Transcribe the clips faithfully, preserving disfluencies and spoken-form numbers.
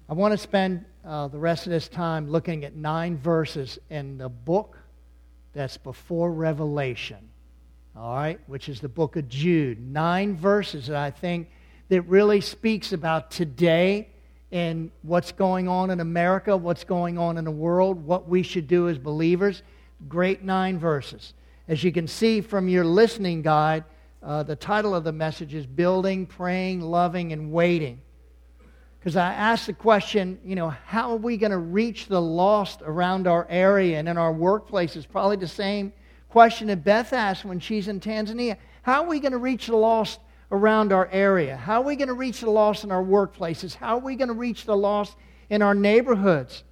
I want to spend uh, the rest of this time looking at nine verses in the book that's before Revelation, all right, which is the book of Jude. Nine verses that I think that really speaks about today and what's going on in America, what's going on in the world, what we should do as believers. Great nine verses. As you can see from your listening guide, uh, the title of the message is Building, Praying, Loving, and Waiting. Because I asked the question, you know, how are we going to reach the lost around our area and in our workplaces? Probably the same question that Beth asked when she's in Tanzania. How are we going to reach the lost around our area? How are we going to reach the lost in our workplaces? How are we going to reach the lost in our neighborhoods?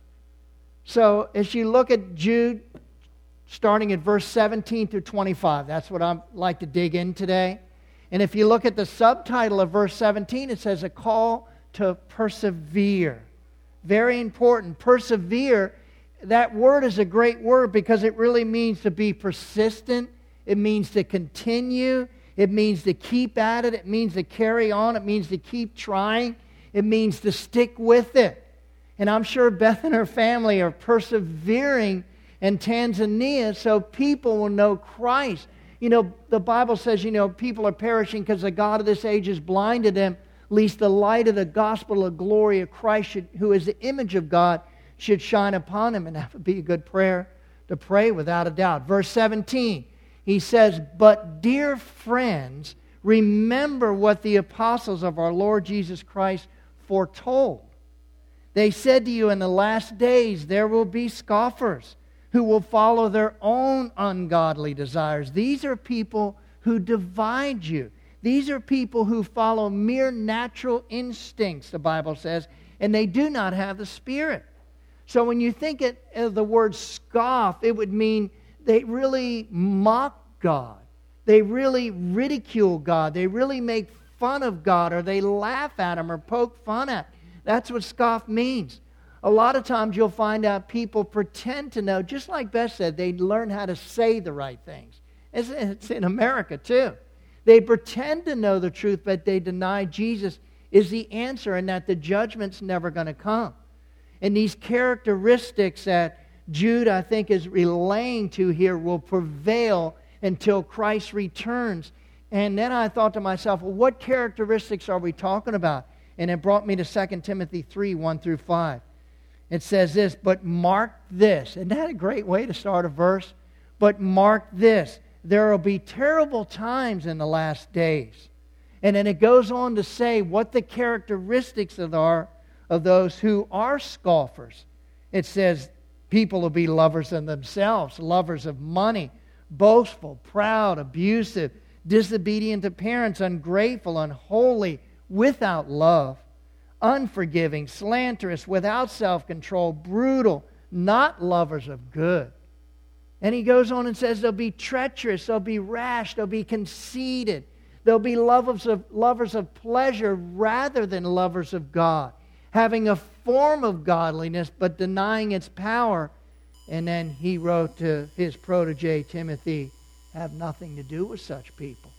So as you look at Jude, starting at verse seventeen through twenty-five, that's what I'd like to dig in today. And if you look at the subtitle of verse seventeen, it says, a call to persevere. Very important. Persevere, that word is a great word because it really means to be persistent. It means to continue. It means to keep at it. It means to carry on. It means to keep trying. It means to stick with it. And I'm sure Beth and her family are persevering in Tanzania so people will know Christ. You know, the Bible says, you know, people are perishing because the God of this age has blinded them, lest the light of the gospel of glory of Christ, should, who is the image of God, should shine upon him. And that would be a good prayer to pray without a doubt. Verse seventeen, he says, but dear friends, remember what the apostles of our Lord Jesus Christ foretold. They said to you, in the last days there will be scoffers who will follow their own ungodly desires. These are people who divide you. These are people who follow mere natural instincts, the Bible says, and they do not have the Spirit. So when you think of the word scoff, it would mean they really mock God. They really ridicule God. They really make fun of God, or they laugh at Him or poke fun at Him. That's what scoff means. A lot of times you'll find out people pretend to know, just like Beth said, they learn how to say the right things. It's, it's in America too. They pretend to know the truth, but they deny Jesus is the answer and that the judgment's never going to come. And these characteristics that Jude, I think, is relaying to here will prevail until Christ returns. And then I thought to myself, well, what characteristics are we talking about? And it brought me to Second Timothy three, one through five. It says this, but mark this. Isn't that a great way to start a verse? But mark this. There will be terrible times in the last days. And then it goes on to say what the characteristics are of those who are scoffers. It says people will be lovers of themselves, lovers of money, boastful, proud, abusive, disobedient to parents, ungrateful, unholy, without love, unforgiving, slanderous, without self-control, brutal, not lovers of good. And he goes on and says they'll be treacherous, they'll be rash, they'll be conceited. They'll be lovers of, lovers of pleasure rather than lovers of God, having a form of godliness but denying its power. And then he wrote to his protege Timothy, have nothing to do with such people.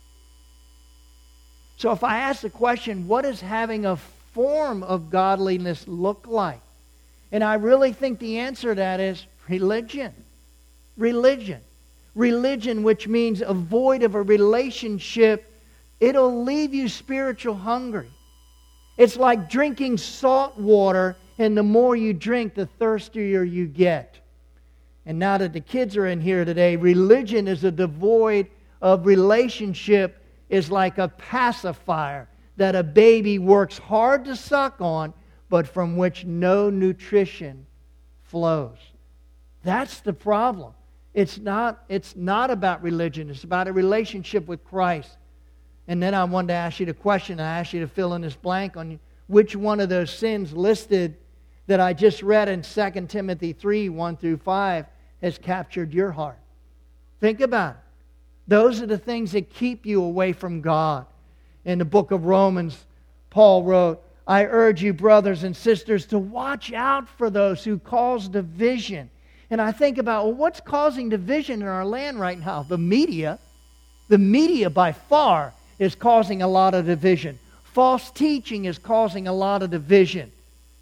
So if I ask the question, what does having a form of godliness look like? And I really think the answer to that is religion. Religion. Religion, which means a void of a relationship, it'll leave you spiritual hungry. It's like drinking salt water, and the more you drink, the thirstier you get. And now that the kids are in here today, religion is a devoid of relationship, is like a pacifier that a baby works hard to suck on, but from which no nutrition flows. That's the problem. It's not, it's not about religion. It's about a relationship with Christ. And then I wanted to ask you the question. I asked you to fill in this blank on which one of those sins listed that I just read in Second Timothy three, one through five has captured your heart. Think about it. Those are the things that keep you away from God. In the book of Romans, Paul wrote, I urge you, brothers and sisters, to watch out for those who cause division. And I think about, well, what's causing division in our land right now? The media. The media by far is causing a lot of division. False teaching is causing a lot of division.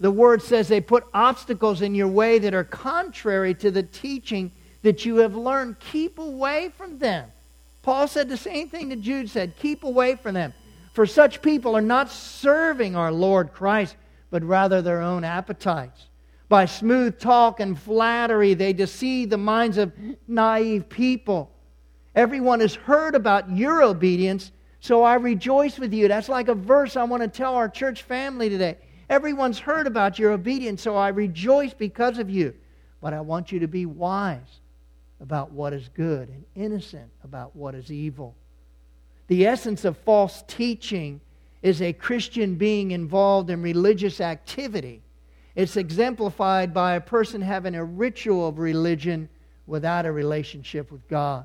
the Word says they put obstacles in your way that are contrary to the teaching that you have learned. Keep away from them. Paul said the same thing that Jude said. Keep away from them. For such people are not serving our Lord Christ, but rather their own appetites. By smooth talk and flattery, they deceive the minds of naive people. Everyone has heard about your obedience, so I rejoice with you. That's like a verse I want to tell our church family today. Everyone's heard about your obedience, so I rejoice because of you. But I want you to be wise about what is good and innocent about what is evil. The essence of false teaching is a Christian being involved in religious activity. It's exemplified by a person having a ritual of religion without a relationship with God.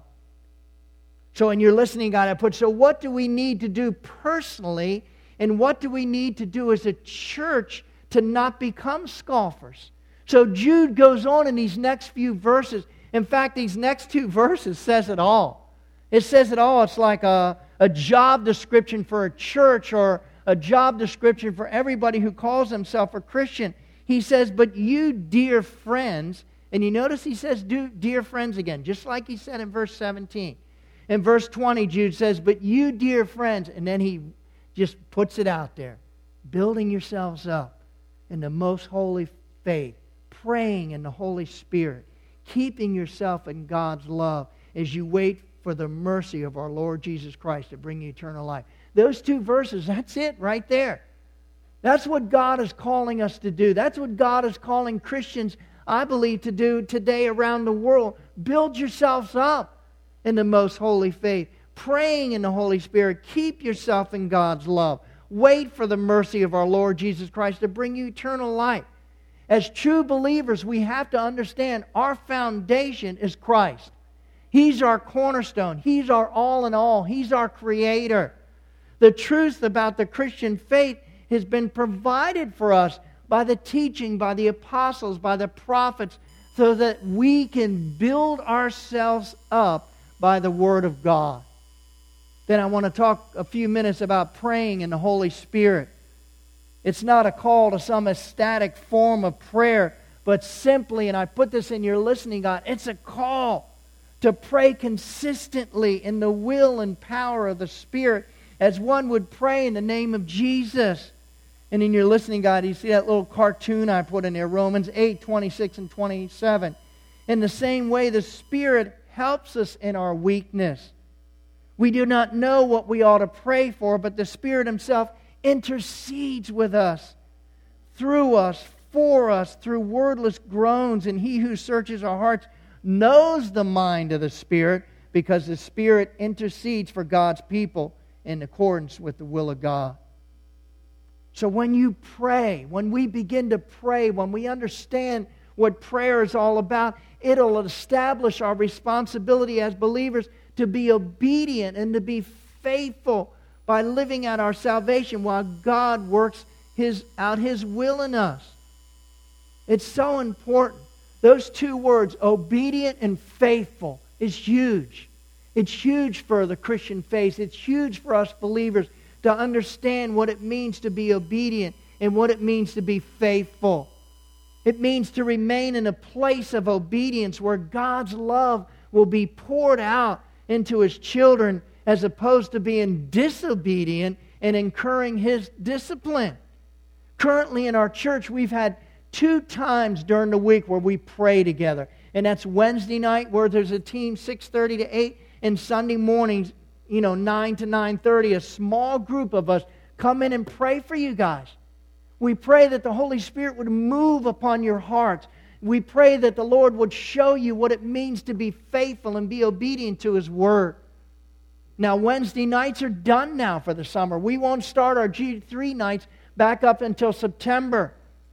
So in your listening guide, I put, so what do we need to do personally, and what do we need to do as a church to not become scoffers? So Jude goes on in these next few verses. In fact, these next two verses says it all. It says it all. It's like a, a job description for a church, or a job description for everybody who calls himself a Christian. He says, but you, dear friends, and you notice he says, dear friends again, just like he said in verse seventeen. In verse twenty, Jude says, but you, dear friends, and then he just puts it out there, building yourselves up in the most holy faith, praying in the Holy Spirit, keeping yourself in God's love as you wait for the mercy of our Lord Jesus Christ to bring you eternal life. Those two verses, that's it right there. That's what God is calling us to do. That's what God is calling Christians, I believe, to do today around the world. Build yourselves up in the most holy faith, praying in the Holy Spirit. Keep yourself in God's love. Wait for the mercy of our Lord Jesus Christ to bring you eternal life. As true believers, we have to understand our foundation is Christ. He's our cornerstone. He's our all in all. He's our creator. The truth about the Christian faith has been provided for us by the teaching, by the apostles, by the prophets, so that we can build ourselves up by the Word of God. Then I want to talk a few minutes about praying in the Holy Spirit. It's not a call to some ecstatic form of prayer, but simply, and I put this in your listening guide, it's a call to pray consistently in the will and power of the Spirit as one would pray in the name of Jesus. And in your listening guide, you see that little cartoon I put in there, Romans eight, twenty-six and twenty-seven. In the same way, the Spirit helps us in our weakness. We do not know what we ought to pray for, but the Spirit Himself intercedes with us, through us, for us, through wordless groans. And He who searches our hearts knows the mind of the Spirit, because the Spirit intercedes for God's people in accordance with the will of God. So when you pray, when we begin to pray, when we understand what prayer is all about, it'll establish our responsibility as believers to be obedient and to be faithful by living out our salvation while God works his, out His will in us. It's so important. Those two words, obedient and faithful, is huge. It's huge for the Christian faith. It's huge for us believers to understand what it means to be obedient and what it means to be faithful. It means to remain in a place of obedience where God's love will be poured out into His children, as opposed to being disobedient and incurring His discipline. Currently in our church, we've had two times during the week where we pray together. And that's Wednesday night, where there's a team six thirty to eight, and Sunday mornings, you know, nine to nine thirty, a small group of us come in and pray for you guys. We pray that the Holy Spirit would move upon your hearts. We pray that the Lord would show you what it means to be faithful and be obedient to His Word. Now, Wednesday nights are done now for the summer. We won't start our G three nights back up until September.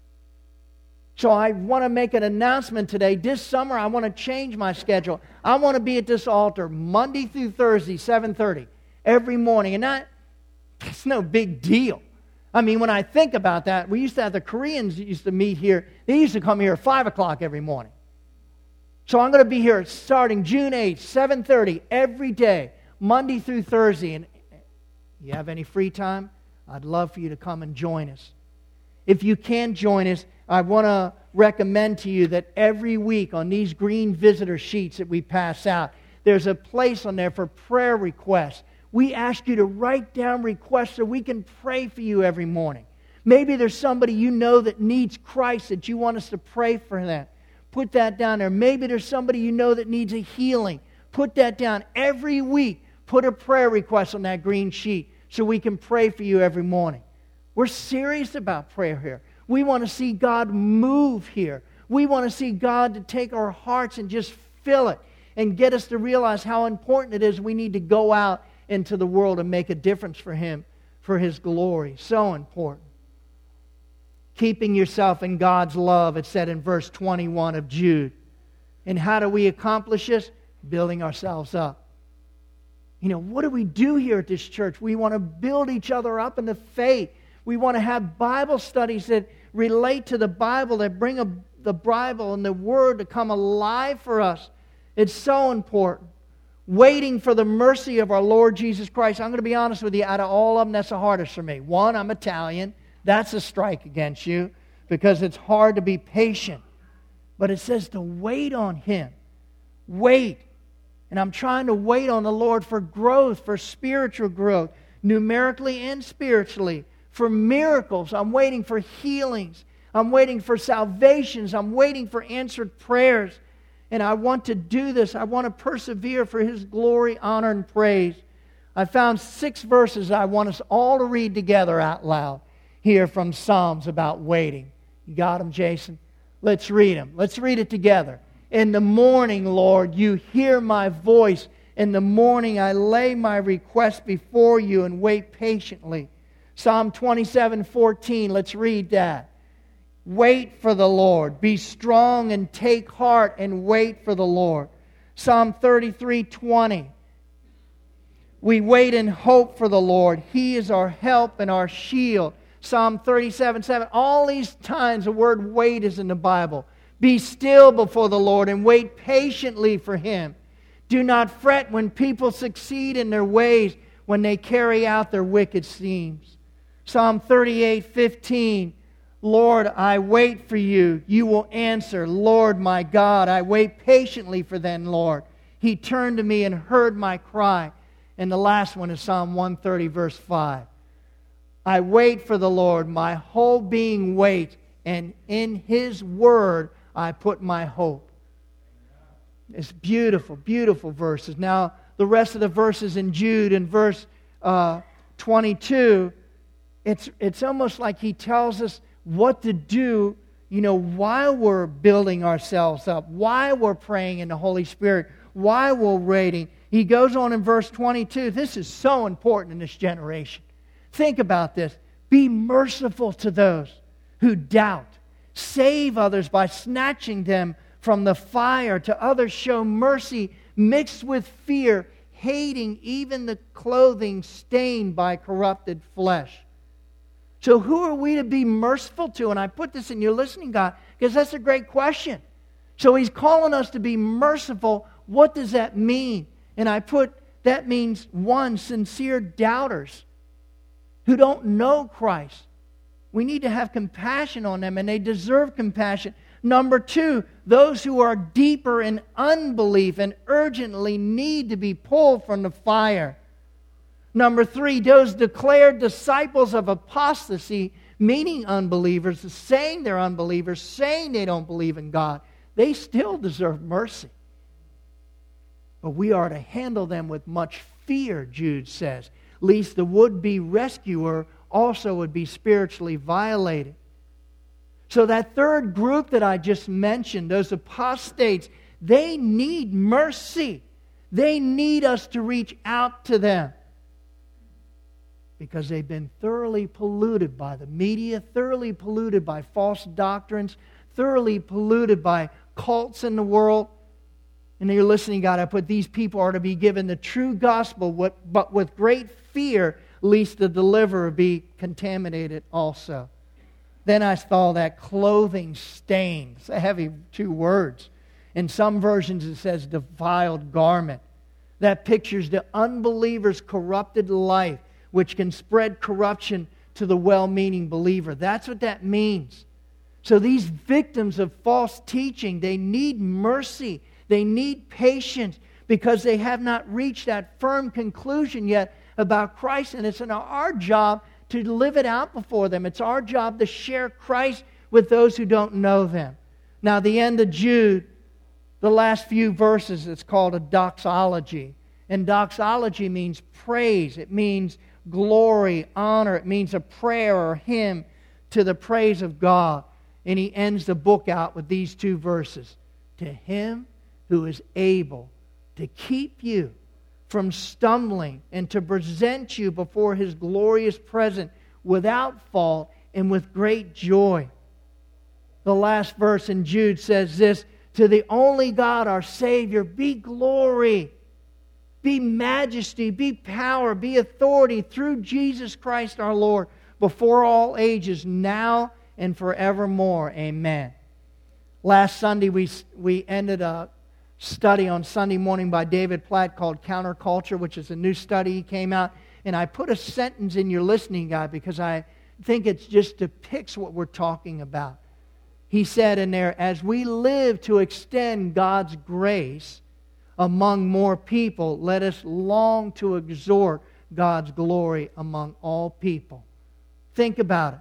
So I want to make an announcement today. This summer, I want to change my schedule. I want to be at this altar Monday through Thursday, seven thirty, every morning. And that, that's no big deal. I mean, when I think about that, we used to have the Koreans that used to meet here. They used to come here at five o'clock every morning. So I'm going to be here starting June eighth, seven thirty, every day, Monday through Thursday. And you have any free time? I'd love for you to come and join us. If you can join us, I want to recommend to you that every week on these green visitor sheets that we pass out, there's a place on there for prayer requests. We ask you to write down requests so we can pray for you every morning. Maybe there's somebody you know that needs Christ that you want us to pray for them. Put that down there. Maybe there's somebody you know that needs a healing. Put that down. Every week, put a prayer request on that green sheet so we can pray for you every morning. We're serious about prayer here. We want to see God move here. We want to see God to take our hearts and just fill it and get us to realize how important it is we need to go out into the world and make a difference for Him, for His glory. So important. Keeping yourself in God's love, it said in verse twenty-one of Jude. And how do we accomplish this? Building ourselves up. You know, what do we do here at this church? We want to build each other up in the faith. We want to have Bible studies that relate to the Bible, that bring a, the Bible and the Word to come alive for us. It's so important. Waiting for the mercy of our Lord Jesus Christ. I'm going to be honest with you, out of all of them, that's the hardest for me. One, I'm Italian. That's a strike against you because it's hard to be patient. But it says to wait on Him. Wait. And I'm trying to wait on the Lord for growth, for spiritual growth, numerically and spiritually, for miracles. I'm waiting for healings. I'm waiting for salvations. I'm waiting for answered prayers. And I want to do this. I want to persevere for His glory, honor, and praise. I found six verses I want us all to read together out loud here from Psalms about waiting. You got them, Jason? Let's read them. Let's read it together. In the morning, Lord, you hear my voice. In the morning, I lay my request before you and wait patiently. Psalm twenty-seven fourteen, let's read that. Wait for the Lord. Be strong and take heart and wait for the Lord. Psalm thirty-three twenty. We wait in hope for the Lord. He is our help and our shield. Psalm thirty-seven seven. All these times the word wait is in the Bible. Be still before the Lord and wait patiently for Him. Do not fret when people succeed in their ways, when they carry out their wicked schemes. Psalm thirty-eight fifteen. Lord, I wait for you. You will answer. Lord, my God, I wait patiently for them, Lord. He turned to me and heard my cry. And the last one is Psalm one thirty, verse five. I wait for the Lord. My whole being waits, and in His word I put my hope. It's beautiful, beautiful verses. Now, the rest of the verses in Jude, in verse uh, twenty-two, it's, it's almost like he tells us what to do, you know, while we're building ourselves up, while we're praying in the Holy Spirit, while we're waiting. He goes on in verse twenty-two. This is so important in this generation. Think about this. Be merciful to those who doubt. Save others by snatching them from the fire. To others show mercy mixed with fear, hating even the clothing stained by corrupted flesh. So who are we to be merciful to? And I put this in your listening guide because that's a great question. So He's calling us to be merciful. What does that mean? And I put, that means, one, sincere doubters who don't know Christ. We need to have compassion on them, and they deserve compassion. Number two, those who are deeper in unbelief and urgently need to be pulled from the fire. Number three, those declared disciples of apostasy, meaning unbelievers, saying they're unbelievers, saying they don't believe in God, they still deserve mercy. But we are to handle them with much fear, Jude says, lest the would-be rescuer also would be spiritually violated. So that third group that I just mentioned, those apostates, they need mercy. They need us to reach out to them because they've been thoroughly polluted by the media, thoroughly polluted by false doctrines, thoroughly polluted by cults in the world. And you're listening, God, I put these people are to be given the true gospel, but with great fear, lest the deliverer be contaminated also. Then I saw that clothing stained. It's a heavy two words. In some versions it says defiled garment. That pictures the unbeliever's corrupted life, which can spread corruption to the well-meaning believer. That's what that means. So these victims of false teaching, they need mercy. They need patience because they have not reached that firm conclusion yet about Christ. And it's our job to live it out before them. It's our job to share Christ with those who don't know them. Now, the end of Jude, the last few verses, it's called a doxology. And doxology means praise. It means glory, honor. It means a prayer or hymn to the praise of God. And he ends the book out with these two verses. To him who is able to keep you from stumbling and to present you before his glorious presence without fault and with great joy. The last verse in Jude says this, to the only God, our Savior, be glory, be majesty, be power, be authority through Jesus Christ our Lord, before all ages, now and forevermore. Amen. Last Sunday we, we ended a study on Sunday morning by David Platt called Counterculture, which is a new study. He came out, and I put a sentence in your listening guide because I think it just depicts what we're talking about. He said in there, as we live to extend God's grace among more people, let us long to exhort God's glory among all people. Think about it.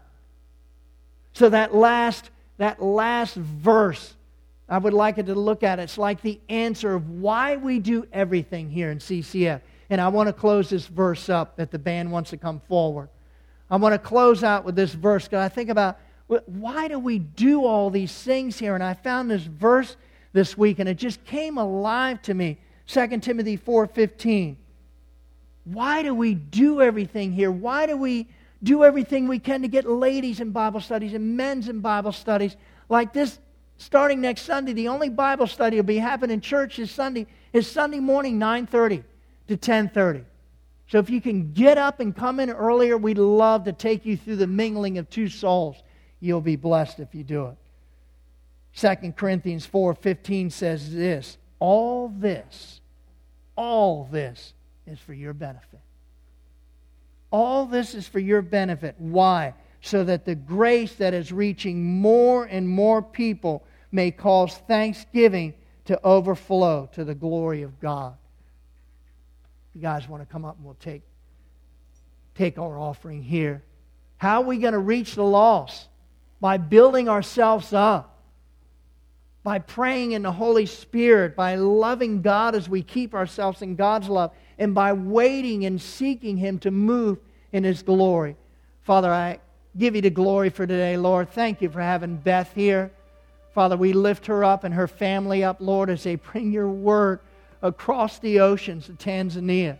So that last, that last verse, I would like it to look at it. It's like the answer of why we do everything here in C C F. And I want to close this verse up that the band wants to come forward. I want to close out with this verse because I think about why do we do all these things here? And I found this verse this week and it just came alive to me. Second Timothy four fifteen. Why do we do everything here? Why do we do everything we can to get ladies in Bible studies and men's in Bible studies like this? Starting next Sunday, the only Bible study will be happening in church this Sunday is Sunday morning, nine thirty to ten thirty. So if you can get up and come in earlier, we'd love to take you through the mingling of two souls. You'll be blessed if you do it. Second Corinthians four fifteen says this, all this, all this is for your benefit. All this is for your benefit. Why? So that the grace that is reaching more and more people may cause thanksgiving to overflow to the glory of God. You guys want to come up and we'll take, take our offering here. How are we going to reach the lost? By building ourselves up. By praying in the Holy Spirit. By loving God as we keep ourselves in God's love. And by waiting and seeking Him to move in His glory. Father, I give you the glory for today, Lord. Thank you for having Beth here. Father, we lift her up and her family up, Lord, as they bring your word across the oceans to Tanzania.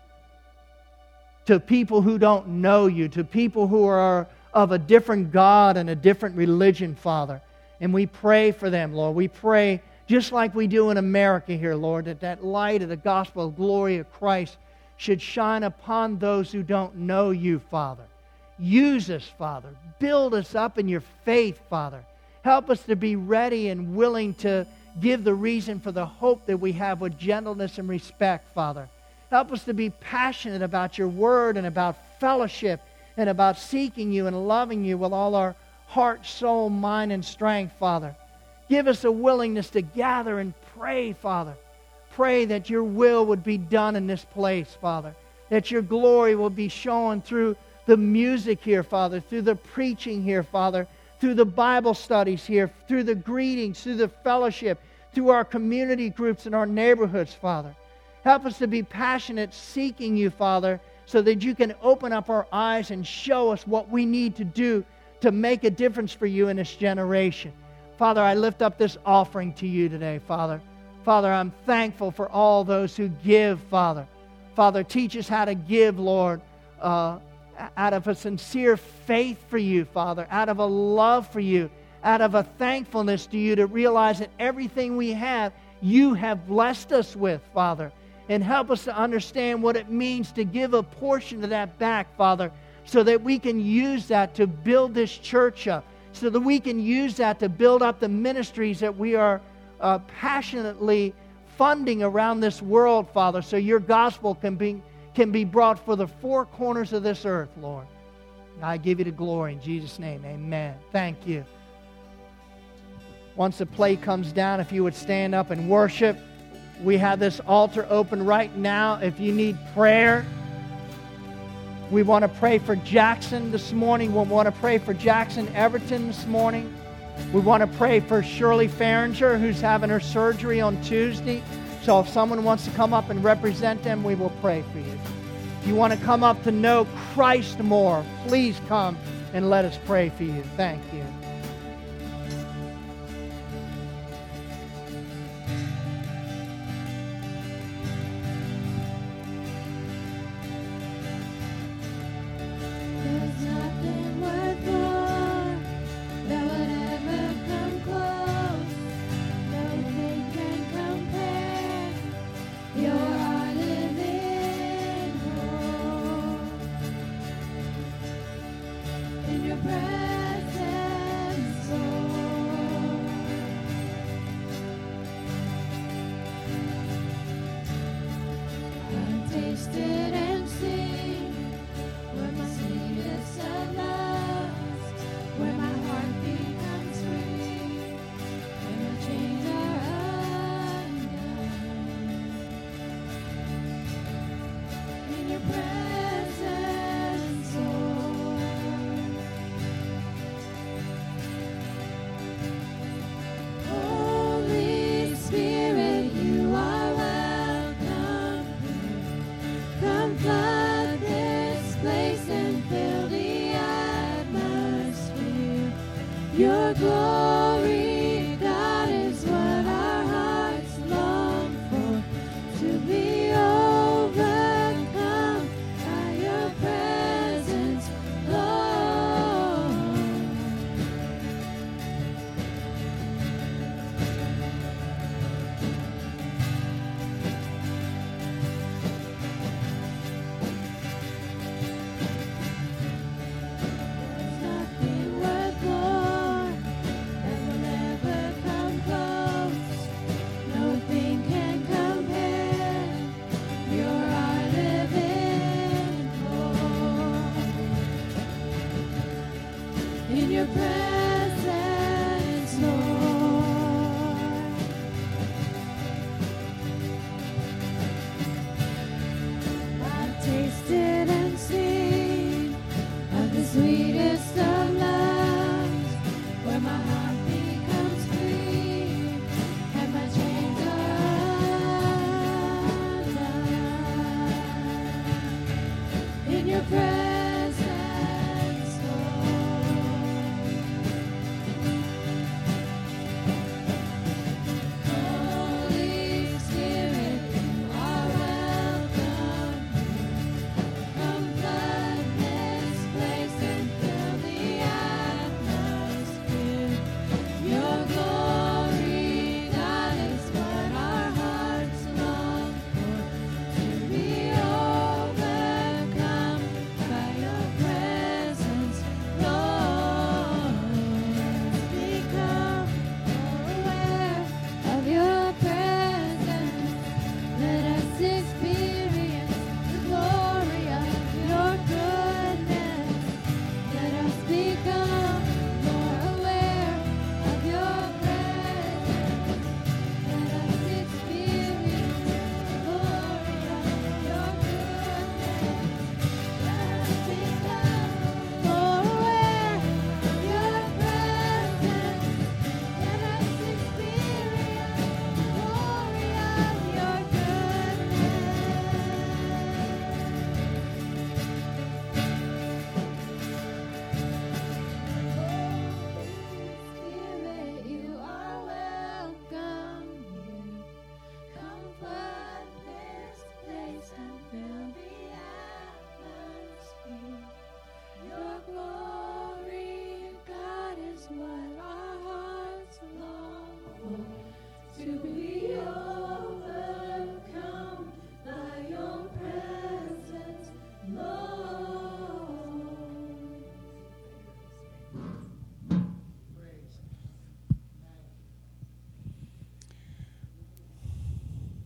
To people who don't know you, to people who are of a different God and a different religion, Father. And we pray for them, Lord. We pray, just like we do in America here, Lord, that that light of the gospel of glory of Christ should shine upon those who don't know you, Father. Use us, Father. Build us up in your faith, Father. Help us to be ready and willing to give the reason for the hope that we have with gentleness and respect, Father. Help us to be passionate about your word and about fellowship and about seeking you and loving you with all our heart, soul, mind, and strength, Father. Give us a willingness to gather and pray, Father. Pray that your will would be done in this place, Father. That your glory will be shown through the music here, Father, through the preaching here, Father, through the Bible studies here, through the greetings, through the fellowship, through our community groups in our neighborhoods, Father. Help us to be passionate seeking you, Father, so that you can open up our eyes and show us what we need to do to make a difference for you in this generation. Father, I lift up this offering to you today, Father. Father, I'm thankful for all those who give, Father. Father, teach us how to give, Lord, uh, out of a sincere faith for you, Father, out of a love for you, out of a thankfulness to you to realize that everything we have, you have blessed us with, Father. And help us to understand what it means to give a portion of that back, Father, so that we can use that to build this church up, so that we can use that to build up the ministries that we are uh, passionately funding around this world, Father, so your gospel can be, can be brought for the four corners of this earth, Lord. I give you the glory in Jesus' name. Amen. Thank you. Once the plate comes down, if you would stand up and worship. We have this altar open right now. If you need prayer, we want to pray for Jackson this morning. We want to pray for Jackson Everton this morning. We want to pray for Shirley Farringer, who's having her surgery on Tuesday. So if someone wants to come up and represent them, we will pray for you. If you want to come up to know Christ more, please come and let us pray for you. Thank you.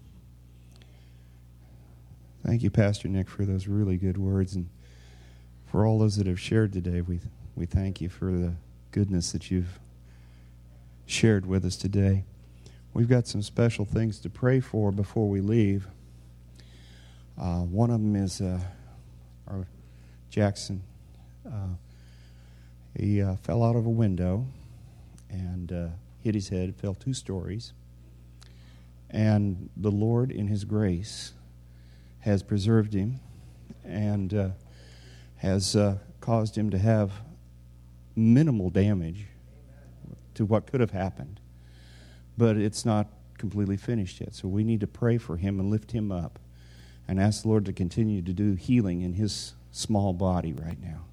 Thank you, Pastor Nick, for those really good words and For all those that have shared today, we we thank you for the goodness that you've shared with us today. We've got some special things to pray for before we leave. Uh, one of them is uh, our Jackson. Uh, he uh, fell out of a window and uh, hit his head, fell two stories. And the Lord, in His grace, has preserved him and uh, has uh, caused him to have minimal damage to what could have happened. But it's not completely finished yet. So we need to pray for him and lift him up and ask the Lord to continue to do healing in his small body right now.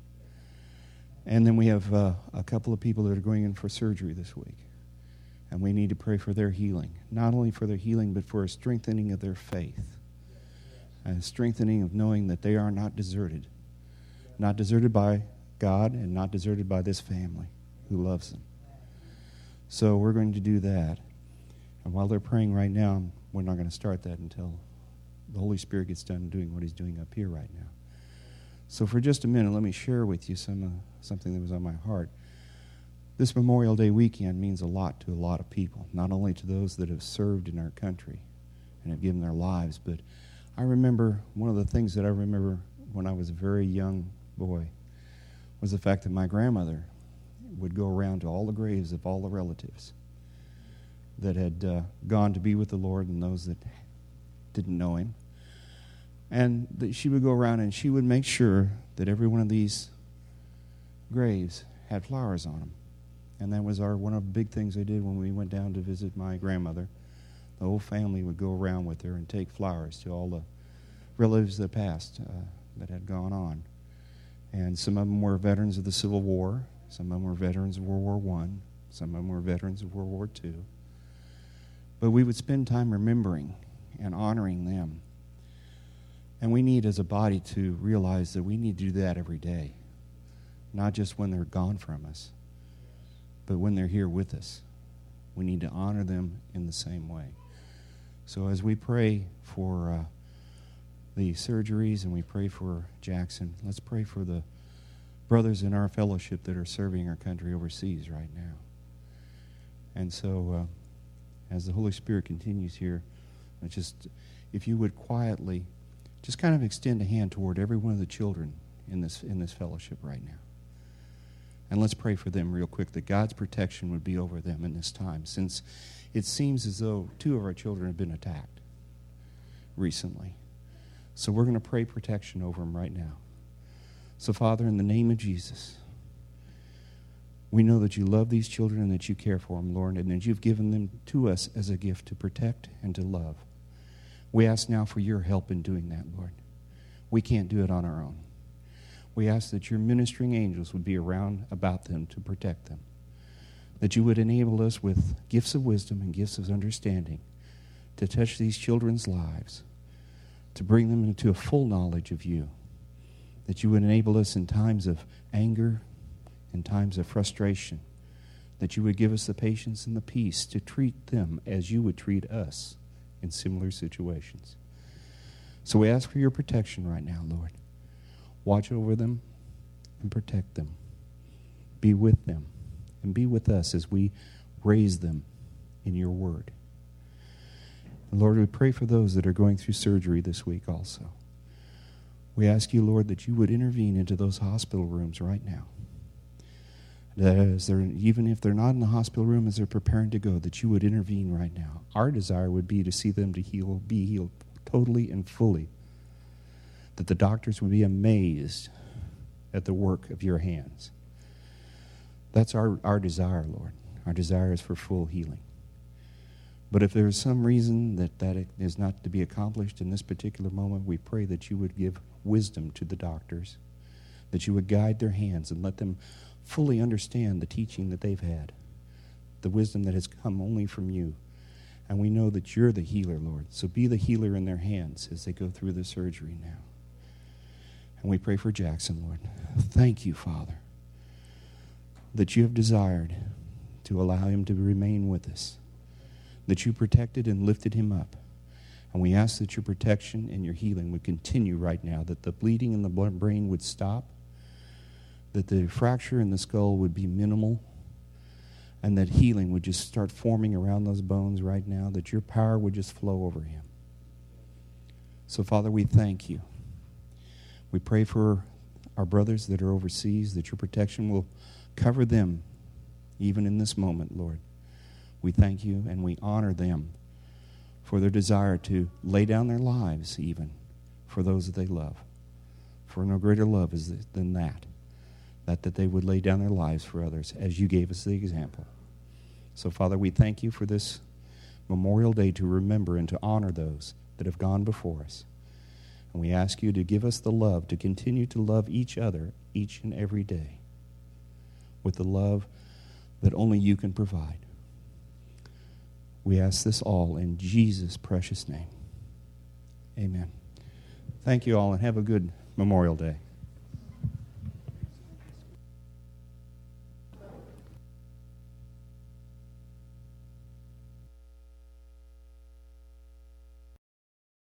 And then we have uh, a couple of people that are going in for surgery this week. And we need to pray for their healing. Not only for their healing, but for a strengthening of their faith. And a strengthening of knowing that they are not deserted. Not deserted by God and not deserted by this family who loves them. So we're going to do that. And while they're praying right now, we're not going to start that until the Holy Spirit gets done doing what He's doing up here right now. So for just a minute, let me share with you some uh, something that was on my heart. This Memorial Day weekend means a lot to a lot of people, not only to those that have served in our country and have given their lives, but I remember one of the things that I remember when I was a very young boy was the fact that my grandmother would go around to all the graves of all the relatives that had uh, gone to be with the Lord and those that didn't know Him. And that she would go around and she would make sure that every one of these graves had flowers on them. And that was our one of the big things they did when we went down to visit my grandmother. The whole family would go around with her and take flowers to all the relatives that passed uh, that had gone on. And some of them were veterans of the Civil War. Some of them were veterans of World War One. Some of them were veterans of World War Two. But we would spend time remembering and honoring them. And we need, as a body, to realize that we need to do that every day. Not just when they're gone from us, but when they're here with us. We need to honor them in the same way. So as we pray for uh, the surgeries and we pray for Jackson, let's pray for the brothers in our fellowship that are serving our country overseas right now. And so uh, as the Holy Spirit continues here, just if you would quietly just kind of extend a hand toward every one of the children in this in this fellowship right now. And let's pray for them real quick, that God's protection would be over them in this time, since it seems as though two of our children have been attacked recently. So we're going to pray protection over them right now. So, Father, in the name of Jesus, we know that you love these children and that you care for them, Lord, and that you've given them to us as a gift to protect and to love. We ask now for your help in doing that, Lord. We can't do it on our own. We ask that your ministering angels would be around about them to protect them, that you would enable us with gifts of wisdom and gifts of understanding to touch these children's lives, to bring them into a full knowledge of you, that you would enable us in times of anger, in times of frustration, that you would give us the patience and the peace to treat them as you would treat us in similar situations. So we ask for your protection right now, Lord. Watch over them and protect them. Be with them and be with us as we raise them in your word. And Lord, we pray for those that are going through surgery this week also. We ask you, Lord, that you would intervene into those hospital rooms right now. That as they're, even if they're not in the hospital room, as they're preparing to go, that you would intervene right now. Our desire would be to see them to heal, be healed totally and fully. That the doctors would be amazed at the work of your hands. That's our, our desire, Lord. Our desire is for full healing. But if there is some reason that that is not to be accomplished in this particular moment, we pray that you would give wisdom to the doctors, that you would guide their hands and let them fully understand the teaching that they've had, the wisdom that has come only from you. And we know that you're the healer, Lord. So be the healer in their hands as they go through the surgery now. And we pray for Jackson, Lord. Thank you, Father, that you have desired to allow him to remain with us, that you protected and lifted him up. And we ask that your protection and your healing would continue right now, that the bleeding in the brain would stop, that the fracture in the skull would be minimal, and that healing would just start forming around those bones right now, that your power would just flow over him. So, Father, we thank you. We pray for our brothers that are overseas, that your protection will cover them even in this moment, Lord. We thank you and we honor them for their desire to lay down their lives even for those that they love. For no greater love is than that, that, that they would lay down their lives for others as you gave us the example. So, Father, we thank you for this Memorial Day to remember and to honor those that have gone before us. And we ask you to give us the love to continue to love each other each and every day with the love that only you can provide. We ask this all in Jesus' precious name. Amen. Thank you all and have a good Memorial Day.